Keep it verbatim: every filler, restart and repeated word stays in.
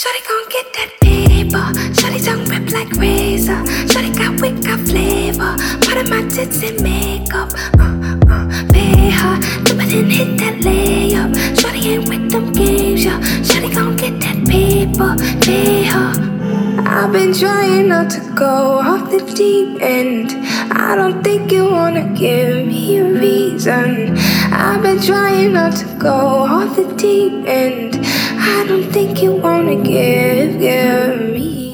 Shawty gon' get that paper. Shawty tongue rip like razor. Shawty got wit, got flavor. Part of my tits and makeup. Uh, uh, pay her. Do it and hit that layup. Shawty ain't with them games, yeah. Shawty gon' get that paper. Pay her. I've been trying not to go off the deep end. I don't think you wanna give me a reason. I've been trying not to go off the deep end. I don't think you wanna give, give me